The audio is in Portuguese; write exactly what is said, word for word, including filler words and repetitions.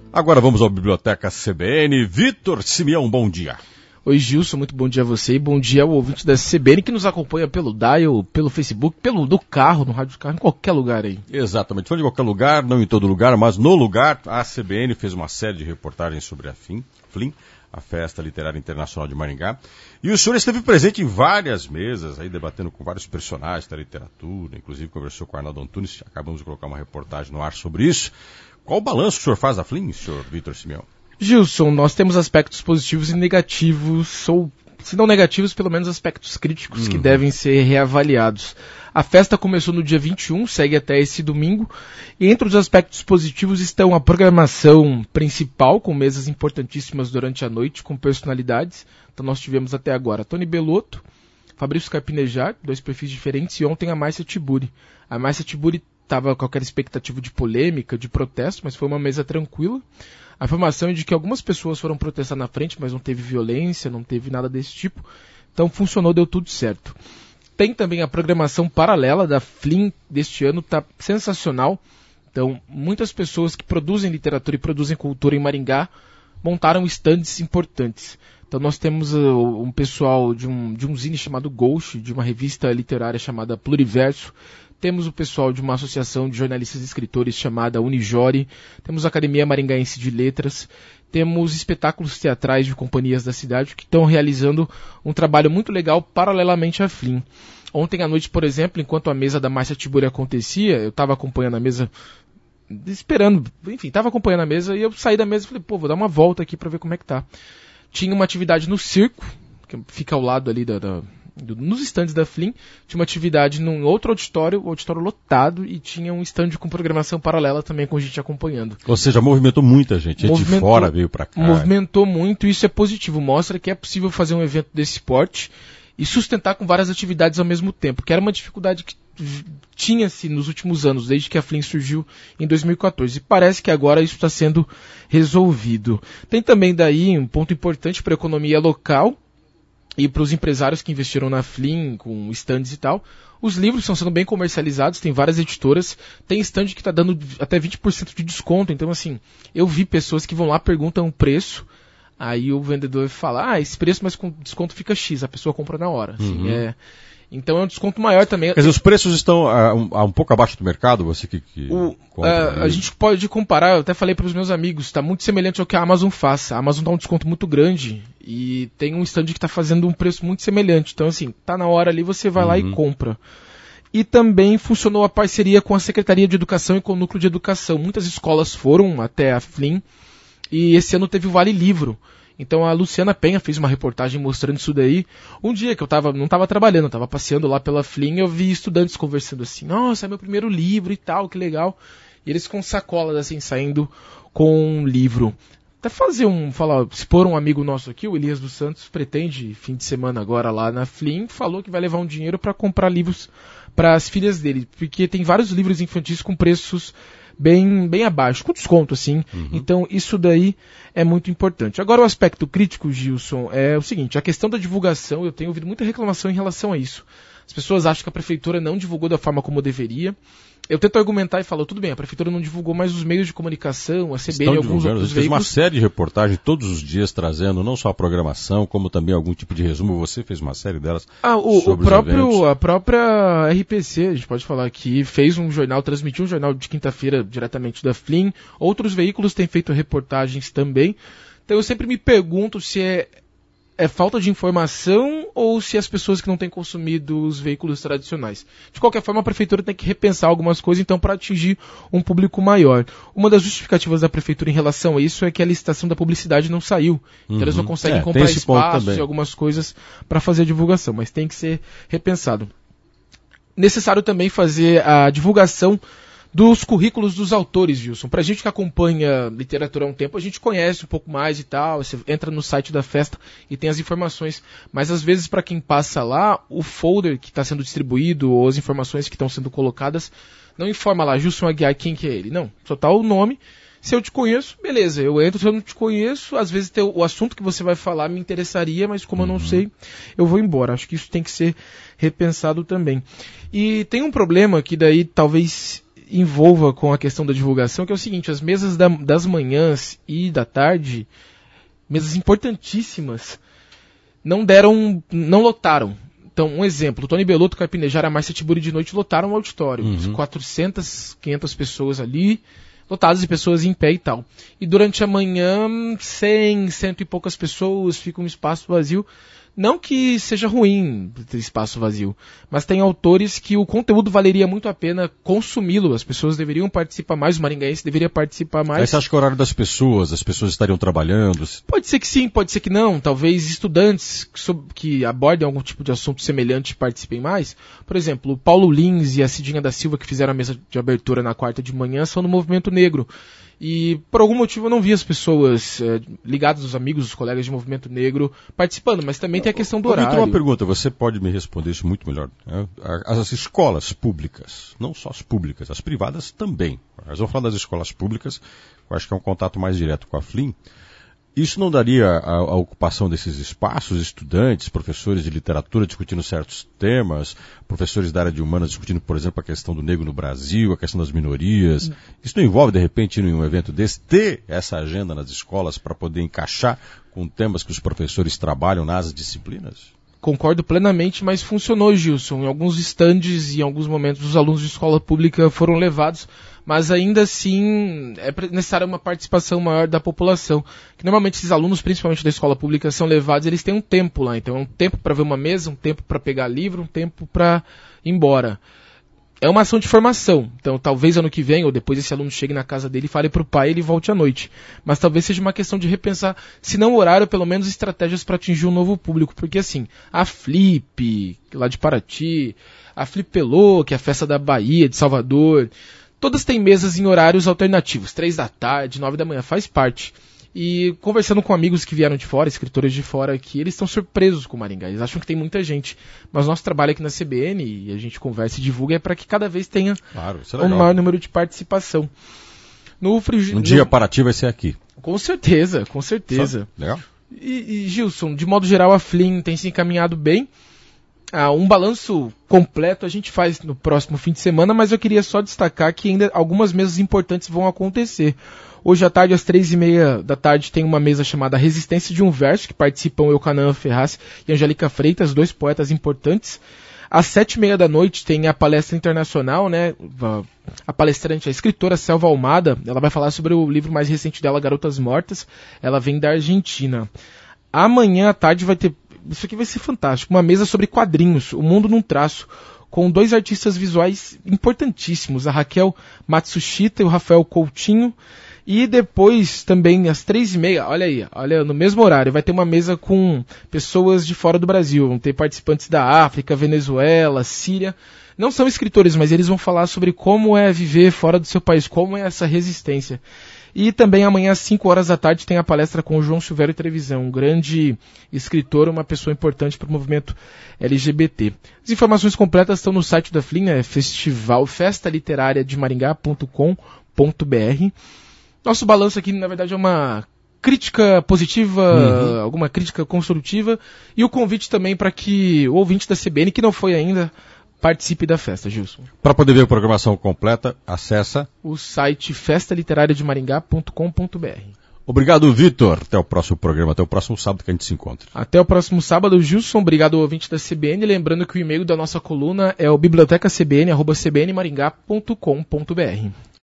Agora vamos ao Biblioteca C B N. Vitor Simeão, bom dia. Oi, Gilson, muito bom dia a você e bom dia ao ouvinte da C B N que nos acompanha pelo Dial, pelo Facebook, pelo do carro, no rádio do carro, em qualquer lugar aí. Exatamente, foi de qualquer lugar, não em todo lugar, mas no lugar, a C B N fez uma série de reportagens sobre a F L I M, a Festa Literária Internacional de Maringá, e o senhor esteve presente em várias mesas, aí debatendo com vários personagens da literatura, inclusive conversou com o Arnaldo Antunes, acabamos de colocar uma reportagem no ar sobre isso. Qual o balanço que o senhor faz da F L I M, senhor Vitor Simeão? Gilson, nós temos aspectos positivos e negativos, ou se não negativos, pelo menos aspectos críticos uhum. que devem ser reavaliados. A festa começou no dia vinte e um, segue até esse domingo, e entre os aspectos positivos estão a programação principal, com mesas importantíssimas durante a noite, com personalidades. Então nós tivemos até agora Tony Bellotto, Fabrício Carpinejar, dois perfis diferentes, e ontem a Márcia Tiburi. A Márcia Tiburi estava com aquela expectativa de polêmica, de protesto, mas foi uma mesa tranquila. A informação é de que algumas pessoas foram protestar na frente, mas não teve violência, não teve nada desse tipo. Então funcionou, deu tudo certo. Tem também a programação paralela da F L I M deste ano, está sensacional. Então, muitas pessoas que produzem literatura e produzem cultura em Maringá montaram estandes importantes. Então nós temos uh, um pessoal de um, de um zine chamado Ghost, de uma revista literária chamada Pluriverso. Temos o pessoal de uma associação de jornalistas e escritores chamada Unijore, temos a Academia Maringaense de Letras, temos espetáculos teatrais de companhias da cidade que estão realizando um trabalho muito legal paralelamente à F L I M. Ontem à noite, por exemplo, enquanto a mesa da Márcia Tiburi acontecia, eu estava acompanhando a mesa, esperando, enfim, estava acompanhando a mesa e eu saí da mesa e falei, pô, vou dar uma volta aqui para ver como é que tá. Tinha uma atividade no circo, que fica ao lado ali da... da nos estandes da F L I M, tinha uma atividade num outro auditório, o auditório lotado, e tinha um estande com programação paralela também com a gente acompanhando. Ou seja, movimentou muita gente, gente de fora veio pra cá. Movimentou muito, e isso é positivo, mostra que é possível fazer um evento desse porte e sustentar com várias atividades ao mesmo tempo, que era uma dificuldade que tinha-se nos últimos anos, desde que a F L I M surgiu em dois mil e quatorze, e parece que agora isso está sendo resolvido. Tem também daí um ponto importante para a economia local, e para os empresários que investiram na F L I M, com stands e tal, os livros estão sendo bem comercializados, tem várias editoras, tem stand que está dando até vinte por cento de desconto, então assim, eu vi pessoas que vão lá, perguntam o preço, aí o vendedor fala, ah, esse preço, mas com desconto fica X, a pessoa compra na hora. Assim, uhum. é... Então é um desconto maior também. Quer dizer, os preços estão uh, um, uh, um pouco abaixo do mercado, você que, que o, compra, uh, a gente pode comparar, eu até falei para os meus amigos, está muito semelhante ao que a Amazon faz. A Amazon dá um desconto muito grande e tem um stand que está fazendo um preço muito semelhante. Então assim, tá na hora ali, você vai uhum. lá e compra. E também funcionou a parceria com a Secretaria de Educação e com o Núcleo de Educação. Muitas escolas foram até a F L I M e esse ano teve o Vale Livro. Então a Luciana Penha fez uma reportagem mostrando isso daí. Um dia que eu tava, não estava trabalhando, eu estava passeando lá pela F L I M e eu vi estudantes conversando assim, nossa, é meu primeiro livro e tal, que legal. E eles com sacolas assim, saindo com um livro. Até fazer um, falar, expor um amigo nosso aqui, o Elias dos Santos, pretende fim de semana agora lá na F L I M, falou que vai levar um dinheiro para comprar livros para as filhas dele, porque tem vários livros infantis com preços bem, bem abaixo, com desconto, assim. Uhum. Então, isso daí é muito importante. Agora, o aspecto crítico, Gilson, é o seguinte, a questão da divulgação, eu tenho ouvido muita reclamação em relação a isso. As pessoas acham que a prefeitura não divulgou da forma como deveria. Eu tento argumentar e falo, tudo bem, a prefeitura não divulgou, mas os meios de comunicação, a C B N, alguns outros a gente veículos... fez uma série de reportagens todos os dias trazendo não só a programação, como também algum tipo de resumo. Você fez uma série delas ah, o, sobre o próprio, os eventos. A própria R P C, a gente pode falar aqui, fez um jornal, transmitiu um jornal de quinta-feira diretamente da F L I M. Outros veículos têm feito reportagens também. Então eu sempre me pergunto se é... é falta de informação ou se as pessoas que não têm consumido os veículos tradicionais. De qualquer forma, a prefeitura tem que repensar algumas coisas, então, para atingir um público maior. Uma das justificativas da prefeitura em relação a isso é que a licitação da publicidade não saiu. Então, uhum. eles não conseguem é, comprar espaços e algumas coisas para fazer a divulgação, mas tem que ser repensado. Necessário também fazer a divulgação dos currículos dos autores, Gilson. Pra gente que acompanha literatura há um tempo, a gente conhece um pouco mais e tal, você entra no site da festa e tem as informações, mas às vezes para quem passa lá, o folder que está sendo distribuído ou as informações que estão sendo colocadas, não informa lá, Gilson Aguiar, quem que é ele. Não, só tá o nome. Se eu te conheço, beleza, eu entro, se eu não te conheço, às vezes tem o assunto que você vai falar me interessaria, mas como uhum. eu não sei, eu vou embora. Acho que isso tem que ser repensado também. E tem um problema que daí talvez... envolva com a questão da divulgação, que é o seguinte, as mesas da, das manhãs e da tarde, mesas importantíssimas, não deram, não lotaram. Então, um exemplo, o Tony Belotto, Carpinejar, a Márcia Tiburi de noite lotaram o auditório. Uhum. quatrocentas, quinhentas pessoas ali, lotadas de pessoas em pé e tal. E durante a manhã, cem, cento e poucas pessoas, fica um espaço vazio. Não que seja ruim ter espaço vazio, mas tem autores que o conteúdo valeria muito a pena consumi-lo. As pessoas deveriam participar mais, o maringaense deveria participar mais. Aí você acha que é o horário das pessoas, as pessoas estariam trabalhando? Pode ser que sim, pode ser que não. Talvez estudantes que, sob, que abordem algum tipo de assunto semelhante participem mais. Por exemplo, o Paulo Lins e a Cidinha da Silva, que fizeram a mesa de abertura na quarta de manhã, são do movimento negro. E por algum motivo eu não vi as pessoas eh, ligadas, os amigos, os colegas de movimento negro participando, mas também tem a questão do horário. Então, uma pergunta, você pode me responder isso muito melhor. Né? As escolas públicas, não só as públicas, as privadas também. Nós vamos falar das escolas públicas, eu acho que é um contato mais direto com a Flim. Isso não daria a, a ocupação desses espaços, estudantes, professores de literatura discutindo certos temas, professores da área de humanas discutindo, por exemplo, a questão do negro no Brasil, a questão das minorias. Isso não envolve, de repente, em um evento desse, ter essa agenda nas escolas para poder encaixar com temas que os professores trabalham nas disciplinas? Concordo plenamente, mas funcionou, Gilson. Em alguns estandes e em alguns momentos os alunos de escola pública foram levados, mas ainda assim é necessária uma participação maior da população. Que normalmente esses alunos, principalmente da escola pública, são levados, eles têm um tempo lá. Então é um tempo para ver uma mesa, um tempo para pegar livro, um tempo para ir embora. É uma ação de formação. Então talvez ano que vem, ou depois esse aluno chegue na casa dele e fale para o pai e ele volte à noite. Mas talvez seja uma questão de repensar, se não horário, pelo menos estratégias para atingir um novo público. Porque assim, a Flip, lá de Paraty, a Flip Pelô, que é a festa da Bahia, de Salvador, todas têm mesas em horários alternativos, três da tarde, nove da manhã, faz parte. E conversando com amigos que vieram de fora, escritores de fora aqui, eles estão surpresos com o Maringá. Eles acham que tem muita gente. Mas nosso trabalho aqui na C B N, e a gente conversa e divulga, é para que cada vez tenha claro, um maior número de participação. No frigi... Um dia no... Paraty vai ser aqui. Com certeza, com certeza. Só? Legal. E, e Gilson, de modo geral a Flim tem se encaminhado bem. Ah, um balanço completo a gente faz no próximo fim de semana, mas eu queria só destacar que ainda algumas mesas importantes vão acontecer. Hoje à tarde, às três e meia da tarde, tem uma mesa chamada Resistência de um Verso, que participam Eucanã Ferraz e Angélica Freitas, dois poetas importantes. Às sete e meia da noite tem a palestra internacional, né? A palestrante, a escritora Selva Almada, ela vai falar sobre o livro mais recente dela, Garotas Mortas. Ela vem da Argentina. Amanhã à tarde vai ter, isso aqui vai ser fantástico, uma mesa sobre quadrinhos, O Mundo num Traço, com dois artistas visuais importantíssimos, a Raquel Matsushita e o Rafael Coutinho. E depois, também, às três e meia, olha aí, olha, no mesmo horário, vai ter uma mesa com pessoas de fora do Brasil. Vão ter participantes da África, Venezuela, Síria. Não são escritores, mas eles vão falar sobre como é viver fora do seu país, como é essa resistência. E também amanhã, às cinco horas da tarde, tem a palestra com o João Silvério Trevisan, um grande escritor, uma pessoa importante para o movimento L G B T. As informações completas estão no site da Flim, é festival festa literária de maringá ponto com ponto br. Nosso balanço aqui, na verdade, é uma crítica positiva, uhum. alguma crítica construtiva, e o convite também para que o ouvinte da C B N, que não foi ainda, participe da festa, Gilson. Para poder ver a programação completa, acessa o site festa literária de maringá ponto com ponto br. Obrigado, Vitor. Até o próximo programa, até o próximo sábado que a gente se encontra. Até o próximo sábado, Gilson. Obrigado ao ouvinte da C B N. Lembrando que o e-mail da nossa coluna é o bibliotecacbn arroba c b n maringá ponto com ponto br.